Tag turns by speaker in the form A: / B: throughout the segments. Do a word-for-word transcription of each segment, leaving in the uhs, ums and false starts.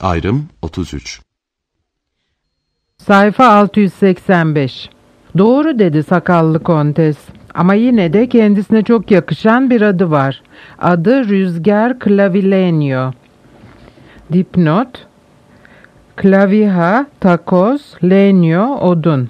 A: Ayrım otuz üç.
B: Sayfa altı yüz seksen beş. Doğru dedi sakallı kontes. Ama yine de kendisine çok yakışan bir adı var. Adı Rüzgar Clavileño. Dipnot: Clavija, takoz, leño, odun.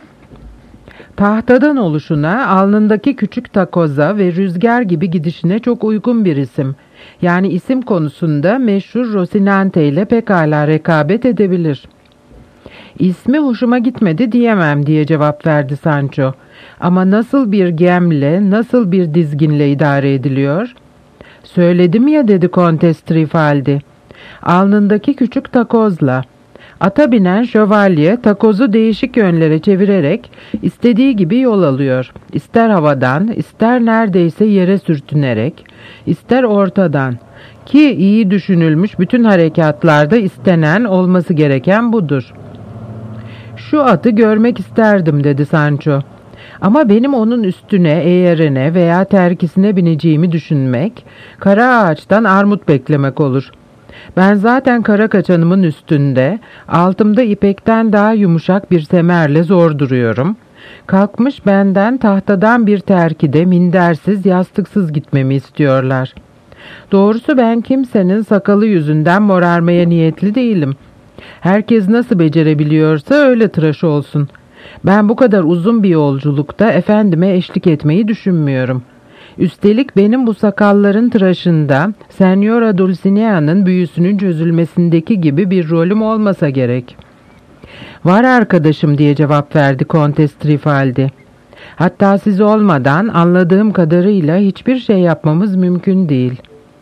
B: Tahtadan oluşuna, alnındaki küçük takoza ve rüzgar gibi gidişine çok uygun bir isim. Yani isim konusunda meşhur Rosinante ile pekala rekabet edebilir. İsmi hoşuma gitmedi diyemem diye cevap verdi Sancho. Ama nasıl bir gemle, nasıl bir dizginle idare ediliyor? Söyledim ya, dedi Kontes Trifaldi. Alnındaki küçük takozla. Ata binen şövalye takozu değişik yönlere çevirerek istediği gibi yol alıyor. İster havadan, ister neredeyse yere sürtünerek, ister ortadan. Ki iyi düşünülmüş bütün harekatlarda istenen, olması gereken budur. Şu atı görmek isterdim, dedi Sancho. Ama benim onun üstüne, eğerine veya terkisine bineceğimi düşünmek, kara ağaçtan armut beklemek olur. Ben zaten kara kaçanımın üstünde, altımda ipekten daha yumuşak bir semerle zor duruyorum. Kalkmış benden tahtadan bir terkide mindersiz, yastıksız gitmemi istiyorlar. Doğrusu ben kimsenin sakalı yüzünden morarmaya niyetli değilim. Herkes nasıl becerebiliyorsa öyle tıraş olsun. Ben bu kadar uzun bir yolculukta efendime eşlik etmeyi düşünmüyorum. Üstelik benim bu sakalların tıraşında Senyora Dulcinea'nın büyüsünün çözülmesindeki gibi bir rolüm olmasa gerek. Var arkadaşım, diye cevap verdi Kontes Trifaldi. Hatta siz olmadan anladığım kadarıyla hiçbir şey yapmamız mümkün değil.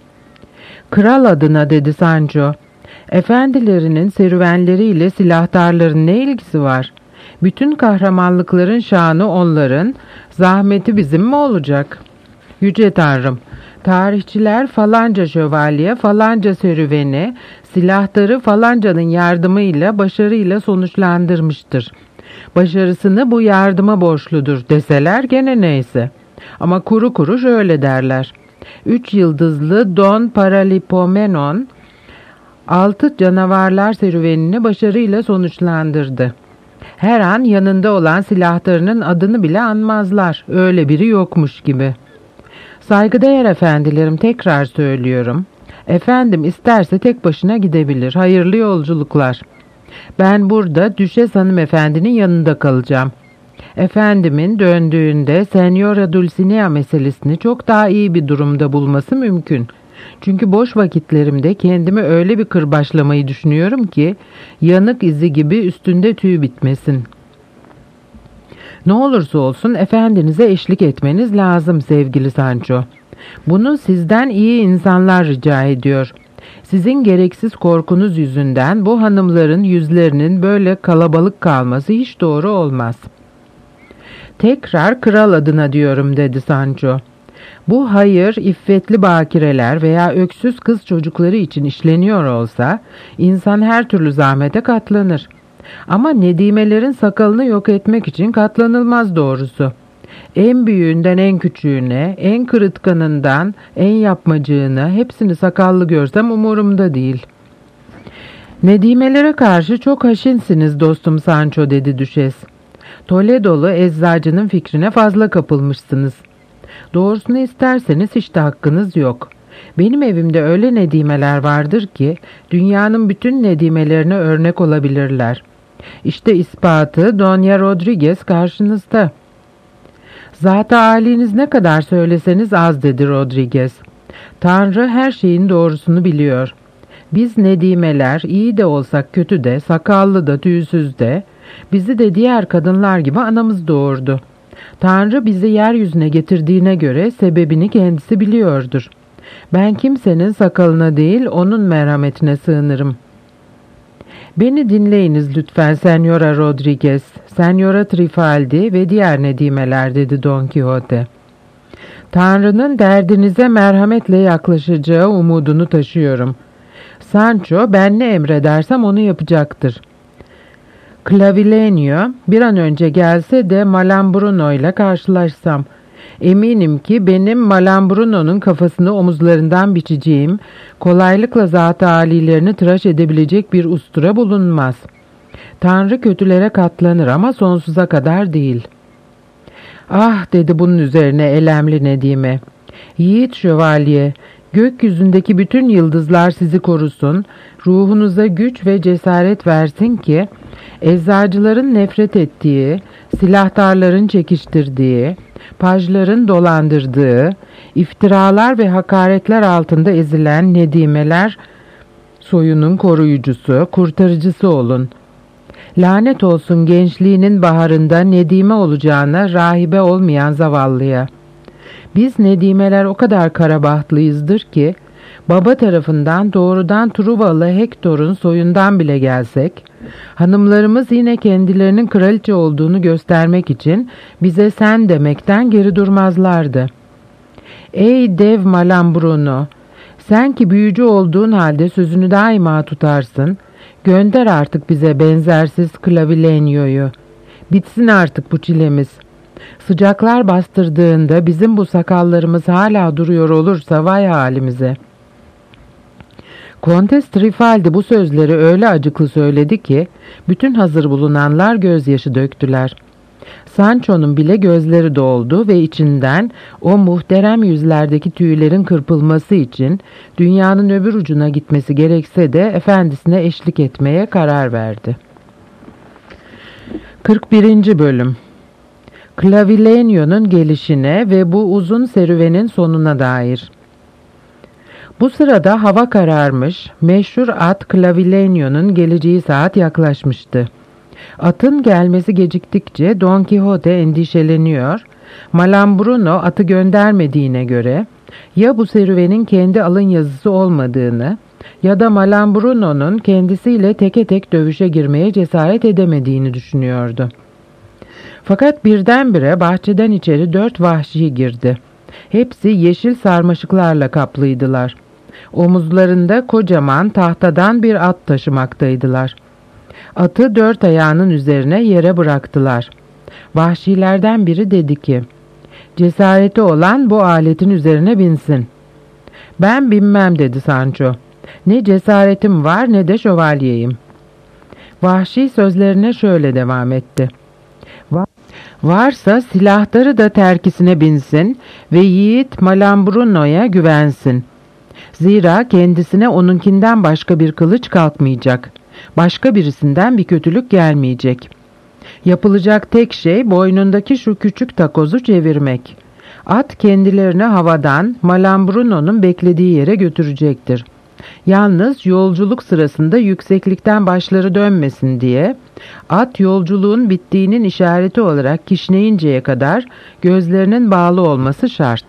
B: Kral adına, dedi Sancho. Efendilerinin serüvenleriyle silahtarların ne ilgisi var? Bütün kahramanlıkların şanı onların, zahmeti bizim mi olacak? Yüce Tanrım, tarihçiler falanca şövalye, falanca serüveni, silahtarı falancanın yardımıyla, başarıyla sonuçlandırmıştır. Başarısını bu yardıma borçludur deseler gene neyse. Ama kuru kuru şöyle derler. Üç yıldızlı Don Paralipomenon, altı canavarlar serüvenini başarıyla sonuçlandırdı. Her an yanında olan silahtarının adını bile anmazlar. Öyle biri yokmuş gibi. Saygıdeğer efendilerim, tekrar söylüyorum. Efendim isterse tek başına gidebilir. Hayırlı yolculuklar. Ben burada Düşes hanımefendinin yanında kalacağım. Efendimin döndüğünde Senyora Dulcinea meselesini çok daha iyi bir durumda bulması mümkün. Çünkü boş vakitlerimde kendimi öyle bir kırbaçlamayı düşünüyorum ki yanık izi gibi üstünde tüy bitmesin. Ne olursa olsun efendinize eşlik etmeniz lazım sevgili Sancho. Bunu sizden iyi insanlar rica ediyor. Sizin gereksiz korkunuz yüzünden bu hanımların yüzlerinin böyle kalabalık kalması hiç doğru olmaz. Tekrar kral adına diyorum, dedi Sancho. Bu hayır iffetli bakireler veya öksüz kız çocukları için işleniyor olsa insan her türlü zahmete katlanır. Ama nedimelerin sakalını yok etmek için katlanılmaz doğrusu. En büyüğünden en küçüğüne, en kırıtkanından en yapmacığına hepsini sakallı görsem umurumda değil. Nedimelere karşı çok haşinsiniz dostum Sancho, dedi Düşes. Toledolu eczacının fikrine fazla kapılmışsınız. Doğrusunu isterseniz hiç de hakkınız yok. Benim evimde öyle nedimeler vardır ki dünyanın bütün nedimelerine örnek olabilirler. İşte ispatı Donya Rodriguez karşınızda. Zat-ı âliniz ne kadar söyleseniz az, dedi Rodriguez. Tanrı her şeyin doğrusunu biliyor. Biz nedimeler iyi de olsak kötü de, sakallı da tüysüz de, bizi de diğer kadınlar gibi anamız doğurdu. Tanrı bizi yeryüzüne getirdiğine göre sebebini kendisi biliyordur. Ben kimsenin sakalına değil onun merhametine sığınırım. Beni dinleyiniz lütfen Senyora Rodriguez, Senyora Trifaldi ve diğer nedimeler, dedi Don Quixote. Tanrı'nın derdinize merhametle yaklaşacağı umudunu taşıyorum. Sancho ben ne emredersem onu yapacaktır. Clavileño bir an önce gelse de Malambruno ile karşılaşsam. Eminim ki benim Malambruno'nun kafasını omuzlarından biçeceğim, kolaylıkla zat-ı âlilerini tıraş edebilecek bir ustura bulunmaz. Tanrı kötülere katlanır ama sonsuza kadar değil. Ah, dedi bunun üzerine elemli Nedime. Yiğit şövalye, gökyüzündeki bütün yıldızlar sizi korusun, ruhunuza güç ve cesaret versin ki, eczacıların nefret ettiği, silahtarların çekiştirdiği, pajların dolandırdığı, iftiralar ve hakaretler altında ezilen Nedimeler soyunun koruyucusu, kurtarıcısı olun. Lanet olsun gençliğinin baharında Nedime olacağına rahibe olmayan zavallıya. Biz Nedimeler o kadar karabahlıyızdır ki, baba tarafından doğrudan Truvalı Hektor'un soyundan bile gelsek, hanımlarımız yine kendilerinin kraliçe olduğunu göstermek için bize sen demekten geri durmazlardı. Ey dev Malambruno, sen ki büyücü olduğun halde sözünü daima tutarsın, gönder artık bize benzersiz Clavilenio'yu. Bitsin artık bu çilemiz. Sıcaklar bastırdığında bizim bu sakallarımız hala duruyor olursa vay halimize. Kontes Trifaldi bu sözleri öyle acıklı söyledi ki bütün hazır bulunanlar gözyaşı döktüler. Sancho'nun bile gözleri doldu ve içinden o muhterem yüzlerdeki tüylerin kırpılması için dünyanın öbür ucuna gitmesi gerekse de efendisine eşlik etmeye karar verdi. kırk birinci Bölüm Clavilenio'nun gelişine ve bu uzun serüvenin sonuna dair. Bu sırada hava kararmış, meşhur at Clavilenio'nun geleceği saat yaklaşmıştı. Atın gelmesi geciktikçe Don Quixote endişeleniyor, Malambruno atı göndermediğine göre ya bu serüvenin kendi alın yazısı olmadığını ya da Malambruno'nun kendisiyle teke tek dövüşe girmeye cesaret edemediğini düşünüyordu. Fakat birdenbire bahçeden içeri dört vahşi girdi. Hepsi yeşil sarmaşıklarla kaplıydılar. Omuzlarında kocaman tahtadan bir at taşımaktaydılar. Atı dört ayağının üzerine yere bıraktılar. Vahşilerden biri dedi ki, "Cesareti olan bu aletin üzerine binsin." "Ben binmem," dedi Sancho. "Ne cesaretim var ne de şövalyeyim." Vahşi sözlerine şöyle devam etti. "Varsa silahları da terkisine binsin ve yiğit Malambruno'ya güvensin. Zira kendisine onunkinden başka bir kılıç kalkmayacak. Başka birisinden bir kötülük gelmeyecek. Yapılacak tek şey boynundaki şu küçük takozu çevirmek. At kendilerini havadan Malambruno'nun beklediği yere götürecektir. Yalnız yolculuk sırasında yükseklikten başları dönmesin diye at yolculuğun bittiğinin işareti olarak kişneyinceye kadar gözlerinin bağlı olması şart."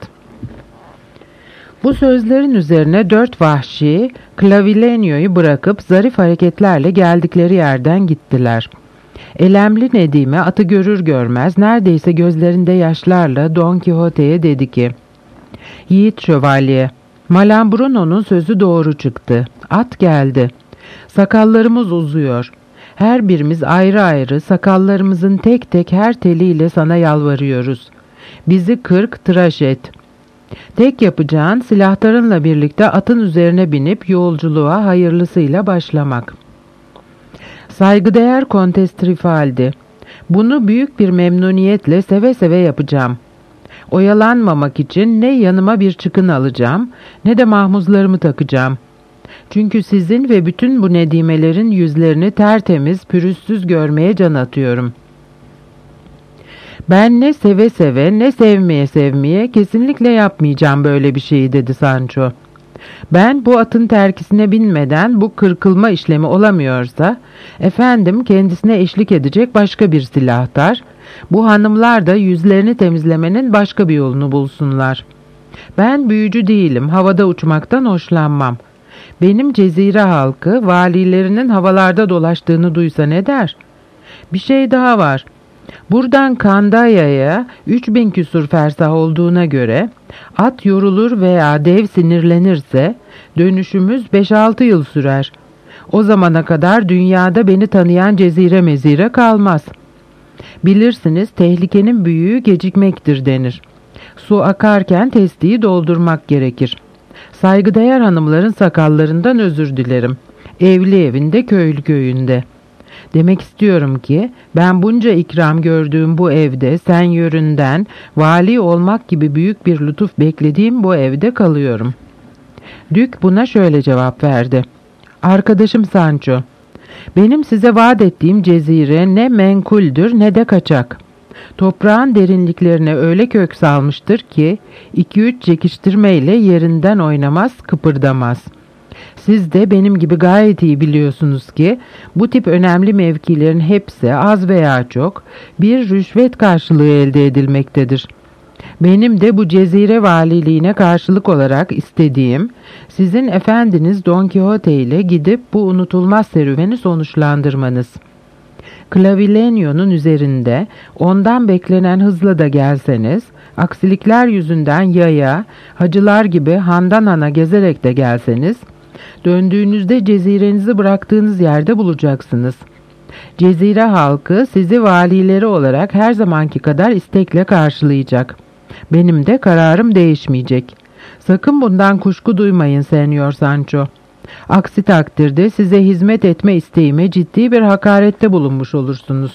B: Bu sözlerin üzerine dört vahşi Clavilenio'yu bırakıp zarif hareketlerle geldikleri yerden gittiler. Elemli Nedime atı görür görmez neredeyse gözlerinde yaşlarla Don Quixote'ye dedi ki, "Yiğit şövalye, Malambruno'nun sözü doğru çıktı. At geldi. Sakallarımız uzuyor. Her birimiz ayrı ayrı sakallarımızın tek tek her teliyle sana yalvarıyoruz. Bizi kırk tıraş et. Tek yapacağın silahlarınla birlikte atın üzerine binip yolculuğa hayırlısıyla başlamak." "Saygıdeğer Kontes Trifaldi, bunu büyük bir memnuniyetle seve seve yapacağım. Oyalanmamak için ne yanıma bir çıkın alacağım ne de mahmuzlarımı takacağım. Çünkü sizin ve bütün bu nedimelerin yüzlerini tertemiz, pürüzsüz görmeye can atıyorum. Ben ne seve seve ne sevmeye sevmeye kesinlikle yapmayacağım böyle bir şeyi," dedi Sancho. "Ben bu atın terkisine binmeden bu kırkılma işlemi olamıyorsa, efendim kendisine eşlik edecek başka bir silahtar, bu hanımlar da yüzlerini temizlemenin başka bir yolunu bulsunlar. Ben büyücü değilim, havada uçmaktan hoşlanmam. Benim cezire halkı valilerinin havalarda dolaştığını duysa ne der? Bir şey daha var. Buradan Kandaya'ya üç bin küsur fersah olduğuna göre at yorulur veya dev sinirlenirse dönüşümüz beş altı yıl sürer. O zamana kadar dünyada beni tanıyan cezire mezire kalmaz. Bilirsiniz tehlikenin büyüğü gecikmektir denir. Su akarken testiyi doldurmak gerekir. Saygıdeğer hanımların sakallarından özür dilerim. Evli evinde, köylü köyünde. Demek istiyorum ki ben bunca ikram gördüğüm bu evde, sen yöründen vali olmak gibi büyük bir lütuf beklediğim bu evde kalıyorum. Dük buna şöyle cevap verdi. Arkadaşım Sancho, benim size vaat ettiğim cezire ne menkuldür ne de kaçak. Toprağın derinliklerine öyle kök salmıştır ki iki üç çekiştirmeyle yerinden oynamaz, kıpırdamaz. Siz de benim gibi gayet iyi biliyorsunuz ki bu tip önemli mevkilerin hepsi az veya çok bir rüşvet karşılığı elde edilmektedir. Benim de bu cezire valiliğine karşılık olarak istediğim sizin efendiniz Don Quixote ile gidip bu unutulmaz serüveni sonuçlandırmanız. Clavileño'nun üzerinde ondan beklenen hızla da gelseniz, aksilikler yüzünden yaya, hacılar gibi handan hana gezerek de gelseniz, döndüğünüzde cezirenizi bıraktığınız yerde bulacaksınız. Cezire halkı sizi valileri olarak her zamanki kadar istekle karşılayacak. Benim de kararım değişmeyecek. Sakın bundan kuşku duymayın Senyor Sancho. Aksi takdirde size hizmet etme isteğime ciddi bir hakarette bulunmuş olursunuz.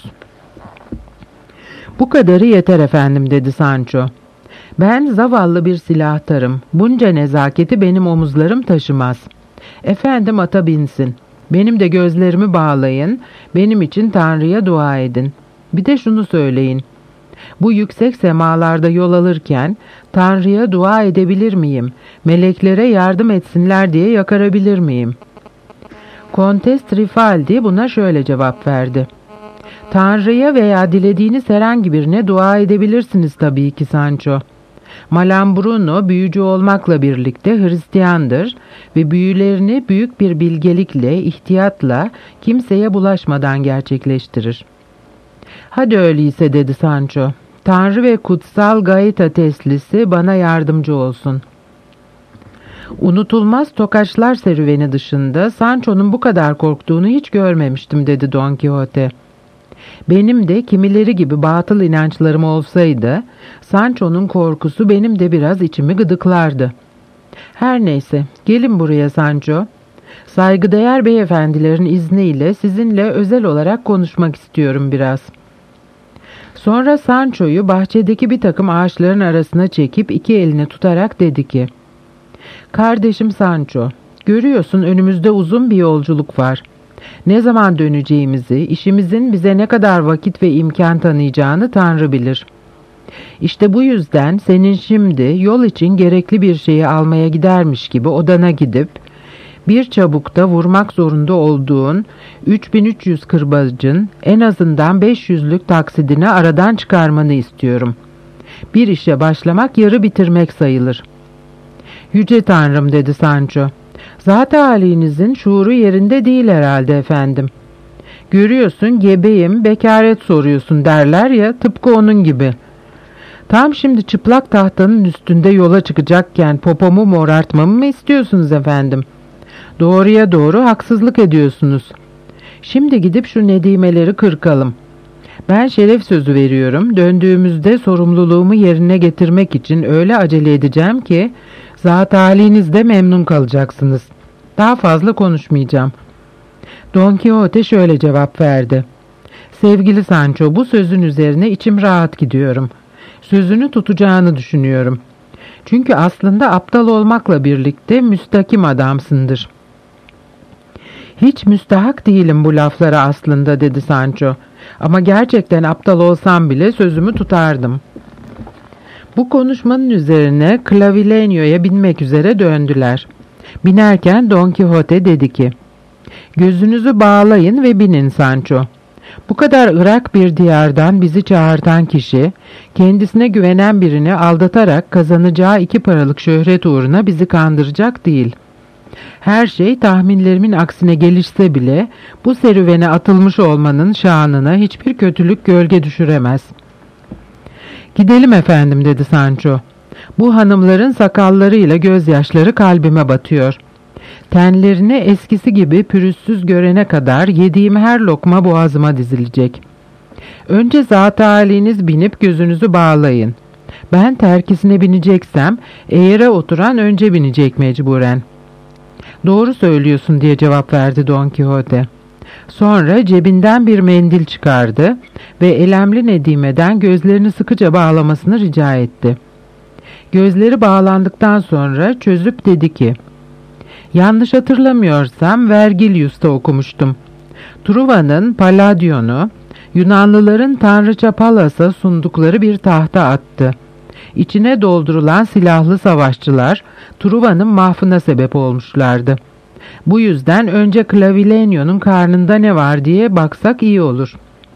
B: Bu kadarı yeter efendim dedi Sancho. Ben zavallı bir silahtarım. Bunca nezaketi benim omuzlarım taşımaz. Efendim ata binsin. Benim de gözlerimi bağlayın. Benim için Tanrı'ya dua edin. Bir de şunu söyleyin. Bu yüksek semalarda yol alırken Tanrı'ya dua edebilir miyim? Meleklere yardım etsinler diye yakarabilir miyim? Kontes Trifaldi buna şöyle cevap verdi. Tanrı'ya veya dilediğiniz herhangi birine dua edebilirsiniz tabii ki Sancho. Malambruno büyücü olmakla birlikte Hristiyandır ve büyülerini büyük bir bilgelikle, ihtiyatla, kimseye bulaşmadan gerçekleştirir. Hadi öyleyse dedi Sancho. Tanrı ve kutsal Gaita teslisi bana yardımcı olsun. Unutulmaz tokaçlar serüveni dışında Sancho'nun bu kadar korktuğunu hiç görmemiştim dedi Don Quixote. Benim de kimileri gibi batıl inançlarım olsaydı, Sancho'nun korkusu benim de biraz içimi gıdıklardı. Her neyse, gelin buraya Sancho. Saygıdeğer beyefendilerin izniyle sizinle özel olarak konuşmak istiyorum biraz. Sonra Sancho'yu bahçedeki bir takım ağaçların arasına çekip iki elini tutarak dedi ki, Kardeşim Sancho, görüyorsun önümüzde uzun bir yolculuk var. Ne zaman döneceğimizi, işimizin bize ne kadar vakit ve imkan tanıyacağını Tanrı bilir. İşte bu yüzden senin şimdi yol için gerekli bir şeyi almaya gidermiş gibi odana gidip, bir çabukta vurmak zorunda olduğun üç bin üç yüz kırbacın en azından beş yüzlük taksidini aradan çıkarmanı istiyorum. Bir işe başlamak yarı bitirmek sayılır. Yüce Tanrım dedi Sancho. Zat halinizin şuuru yerinde değil herhalde efendim. Görüyorsun gebeyim, bekaret soruyorsun derler ya, tıpkı onun gibi. Tam şimdi çıplak tahtanın üstünde yola çıkacakken popomu morartmamı mı istiyorsunuz efendim? Doğruya doğru haksızlık ediyorsunuz. Şimdi gidip şu nedimeleri kırkalım. Ben şeref sözü veriyorum. Döndüğümüzde sorumluluğumu yerine getirmek için öyle acele edeceğim ki zat halinizde memnun kalacaksınız. Daha fazla konuşmayacağım. Don Quixote şöyle cevap verdi. Sevgili Sancho, bu sözün üzerine içim rahat gidiyorum. Sözünü tutacağını düşünüyorum. Çünkü aslında aptal olmakla birlikte müstakim adamsındır. Hiç müstahak değilim bu laflara aslında dedi Sancho. Ama gerçekten aptal olsam bile sözümü tutardım. Bu konuşmanın üzerine Clavileño'ya binmek üzere döndüler. Binerken Don Quixote dedi ki, gözünüzü bağlayın ve binin Sancho. Bu kadar ırak bir diyardan bizi çağırtan kişi, kendisine güvenen birini aldatarak kazanacağı iki paralık şöhret uğruna bizi kandıracak değil. Her şey tahminlerimin aksine gelişse bile bu serüvene atılmış olmanın şanına hiçbir kötülük gölge düşüremez. Gidelim efendim dedi Sancho. Bu hanımların sakallarıyla gözyaşları kalbime batıyor. Tenlerini eskisi gibi pürüzsüz görene kadar yediğim her lokma boğazıma dizilecek. Önce zat haliniz binip gözünüzü bağlayın. Ben terkisine bineceksem eğere oturan önce binecek mecburen. Doğru söylüyorsun diye cevap verdi Don Quixote. Sonra cebinden bir mendil çıkardı ve elemli Nedime'den gözlerini sıkıca bağlamasını rica etti. Gözleri bağlandıktan sonra çözüp dedi ki, yanlış hatırlamıyorsam Vergilius'ta okumuştum. Truva'nın Palladion'u Yunanlıların tanrıça Pallas'a sundukları bir tahta attı. İçine doldurulan silahlı savaşçılar Truva'nın mahvına sebep olmuşlardı. Bu yüzden önce Clavilenio'nun karnında ne var diye baksak iyi olur.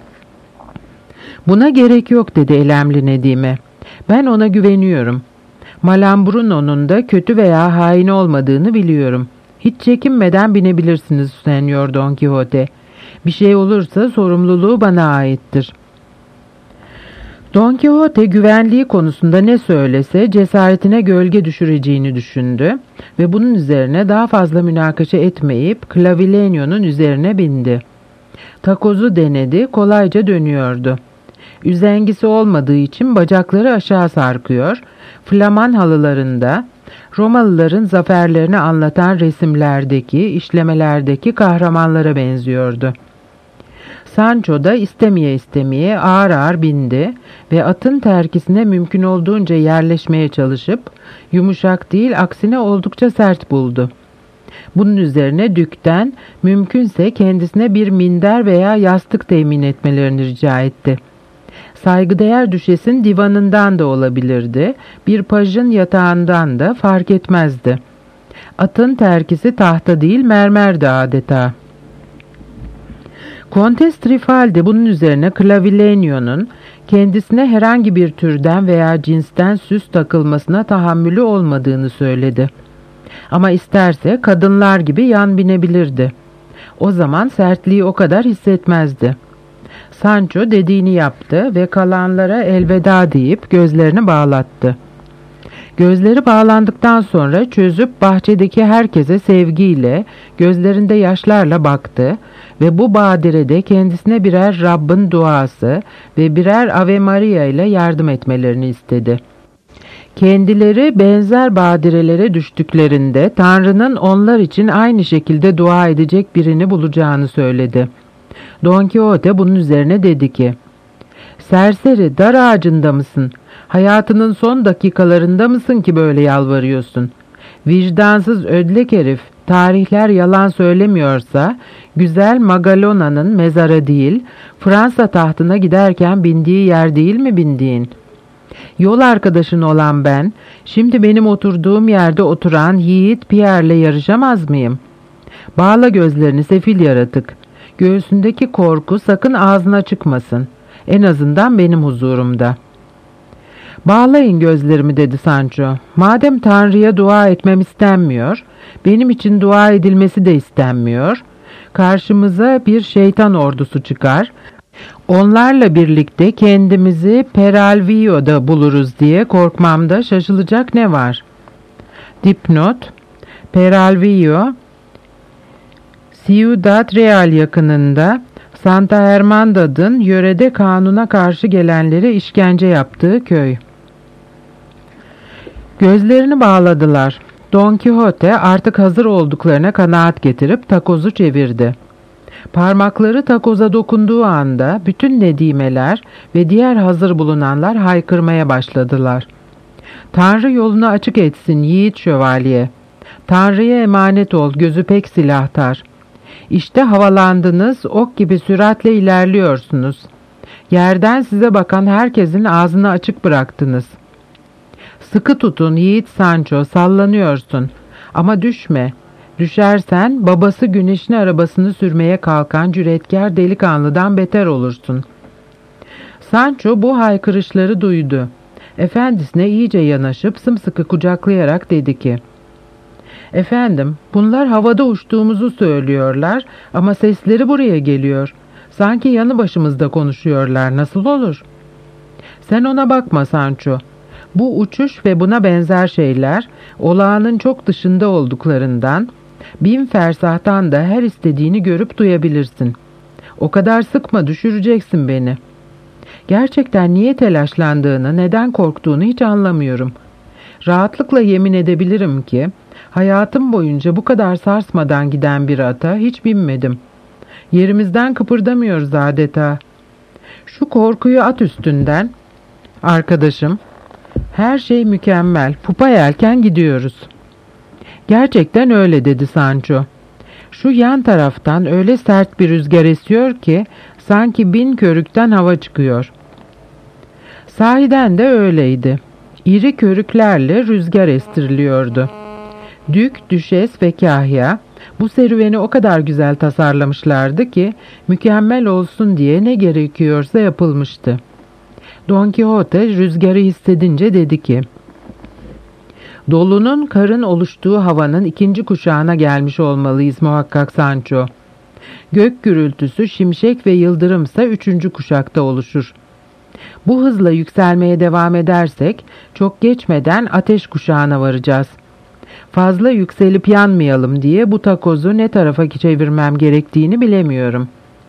B: Buna gerek yok dedi elemli Nedime. Ben ona güveniyorum. Malambruno'nun da kötü veya hain olmadığını biliyorum. Hiç çekinmeden binebilirsiniz Senyor Don Quixote. Bir şey olursa sorumluluğu bana aittir. Don Quixote güvenliği konusunda ne söylese cesaretine gölge düşüreceğini düşündü ve bunun üzerine daha fazla münakaşa etmeyip Clavilenio'nun üzerine bindi. Takozu denedi, kolayca dönüyordu. Üzengisi olmadığı için bacakları aşağı sarkıyor, Flaman halılarında Romalıların zaferlerini anlatan resimlerdeki, işlemelerdeki kahramanlara benziyordu. Sancho da istemeye istemeye ağır ağır bindi ve atın terkisine mümkün olduğunca yerleşmeye çalışıp yumuşak değil aksine oldukça sert buldu. Bunun üzerine Dük'ten mümkünse kendisine bir minder veya yastık temin etmelerini rica etti. Saygıdeğer düşesin divanından da olabilirdi, bir pajın yatağından da fark etmezdi. Atın terkisi tahta değil mermerdi adeta. Kontes Trifaldi bunun üzerine Clavilenio'nun kendisine herhangi bir türden veya cinsten süs takılmasına tahammülü olmadığını söyledi. Ama isterse kadınlar gibi yan binebilirdi. O zaman sertliği o kadar hissetmezdi. Sancho dediğini yaptı ve kalanlara elveda deyip gözlerini bağlattı. Gözleri bağlandıktan sonra çözüp bahçedeki herkese sevgiyle, gözlerinde yaşlarla baktı ve bu badirede kendisine birer Rabbin duası ve birer Ave Maria ile yardım etmelerini istedi. Kendileri benzer badirelere düştüklerinde Tanrı'nın onlar için aynı şekilde dua edecek birini bulacağını söyledi. Don Quixote bunun üzerine dedi ki, "Serseri, dar ağacında mısın? Hayatının son dakikalarında mısın ki böyle yalvarıyorsun? Vicdansız ödlek herif, tarihler yalan söylemiyorsa, güzel Magalona'nın mezarı değil, Fransa tahtına giderken bindiği yer değil mi bindiğin? Yol arkadaşın olan ben, şimdi benim oturduğum yerde oturan yiğit Pierre'le yarışamaz mıyım? Bağla gözlerini sefil yaratık. Göğsündeki korku sakın ağzına çıkmasın. En azından benim huzurumda." "Bağlayın gözlerimi," dedi Sancho. "Madem Tanrı'ya dua etmem istenmiyor, benim için dua edilmesi de istenmiyor. Karşımıza bir şeytan ordusu çıkar. Onlarla birlikte kendimizi Peralvillo'da buluruz diye korkmamda şaşılacak ne var?" Dipnot: Peralvillo, Ciudad Real yakınında Santa Hermandad'ın yörede kanuna karşı gelenlere işkence yaptığı köy. Gözlerini bağladılar. Don Quixote artık hazır olduklarına kanaat getirip takozu çevirdi. Parmakları takoza dokunduğu anda bütün nedimeler ve diğer hazır bulunanlar haykırmaya başladılar. "Tanrı yolunu açık etsin yiğit şövalye. Tanrı'ya emanet ol, gözü pek silahtar. İşte havalandınız, ok gibi süratle ilerliyorsunuz. Yerden size bakan herkesin ağzını açık bıraktınız. Sıkı tutun yiğit Sancho, sallanıyorsun. Ama düşme. Düşersen babası güneşin arabasını sürmeye kalkan cüretkar delikanlıdan beter olursun." Sancho bu haykırışları duydu. Efendisine iyice yanaşıp sımsıkı kucaklayarak dedi ki, "Efendim, bunlar havada uçtuğumuzu söylüyorlar ama sesleri buraya geliyor. Sanki yanı başımızda konuşuyorlar, nasıl olur?" "Sen ona bakma Sancho. Bu uçuş ve buna benzer şeyler olağanın çok dışında olduklarından bin fersahtan da her istediğini görüp duyabilirsin. O kadar sıkma, düşüreceksin beni." Gerçekten niye telaşlandığını, neden korktuğunu hiç anlamıyorum. Rahatlıkla yemin edebilirim ki hayatım boyunca bu kadar sarsmadan giden bir ata hiç binmedim. Yerimizden kıpırdamıyoruz adeta. Şu korkuyu at üstünden. Arkadaşım, her şey mükemmel. Pupa yelken gidiyoruz. Gerçekten öyle dedi Sancho. Şu yan taraftan öyle sert bir rüzgar esiyor ki sanki bin körükten hava çıkıyor. Sahiden de öyleydi. İri körüklerle rüzgar estiriliyordu. Dük, düşes ve kahya bu serüveni o kadar güzel tasarlamışlardı ki mükemmel olsun diye ne gerekiyorsa yapılmıştı. Don Quixote rüzgarı hissedince dedi ki, "Dolunun karın oluştuğu havanın ikinci kuşağına gelmiş olmalıyız muhakkak Sancho. Gök gürültüsü, şimşek ve yıldırımsa üçüncü kuşakta oluşur. Bu hızla yükselmeye devam edersek çok geçmeden ateş kuşağına varacağız. Fazla yükselip yanmayalım diye bu takozu ne tarafa çevirmem gerektiğini bilemiyorum."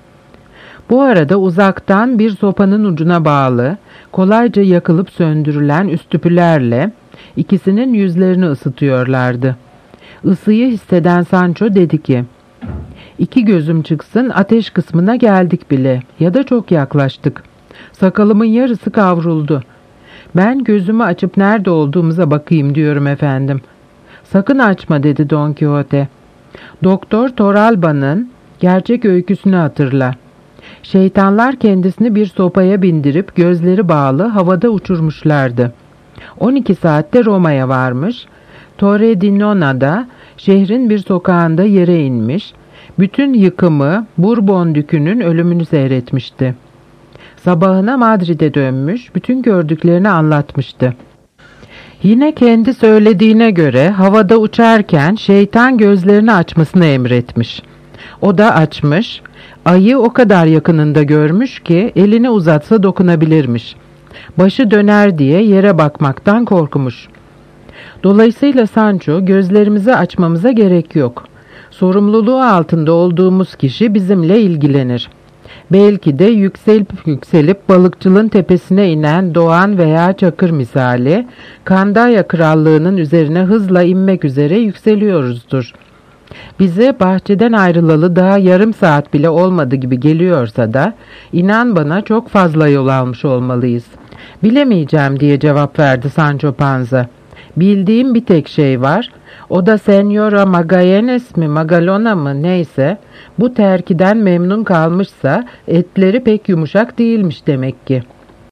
B: Bu arada uzaktan bir sopanın ucuna bağlı, kolayca yakılıp söndürülen üstüpülerle ikisinin yüzlerini ısıtıyorlardı. Isıyı hisseden Sancho dedi ki, "İki gözüm çıksın, ateş kısmına geldik bile ya da çok yaklaştık. Sakalımın yarısı kavruldu. Ben gözümü açıp nerede olduğumuza bakayım diyorum efendim." "Sakın açma," dedi Don Quixote. "Doktor Torralba'nın gerçek öyküsünü hatırla. Şeytanlar kendisini bir sopaya bindirip gözleri bağlı havada uçurmuşlardı. on iki saatte Roma'ya varmış. Torre di Nona'da şehrin bir sokağında yere inmiş. Bütün yıkımı Bourbon dükünün ölümünü seyretmişti. Sabahına Madrid'e dönmüş, bütün gördüklerini anlatmıştı. Yine kendi söylediğine göre havada uçarken şeytan gözlerini açmasını emretmiş. O da açmış, ayı o kadar yakınında görmüş ki elini uzatsa dokunabilirmiş. Başı döner diye yere bakmaktan korkmuş. Dolayısıyla Sancho, gözlerimizi açmamıza gerek yok. Sorumluluğu altında olduğumuz kişi bizimle ilgilenir. Belki de yükselip yükselip balıkçılın tepesine inen Doğan veya Çakır misali, Kandaya krallığının üzerine hızla inmek üzere yükseliyoruzdur. Bize bahçeden ayrılalı daha yarım saat bile olmadı gibi geliyorsa da, inan bana çok fazla yol almış olmalıyız." "Bilemeyeceğim," diye cevap verdi Sancho Panza. "Bildiğim bir tek şey var. O da Senyora Magallanes mi Magalona mı neyse, bu terkiden memnun kalmışsa etleri pek yumuşak değilmiş demek ki.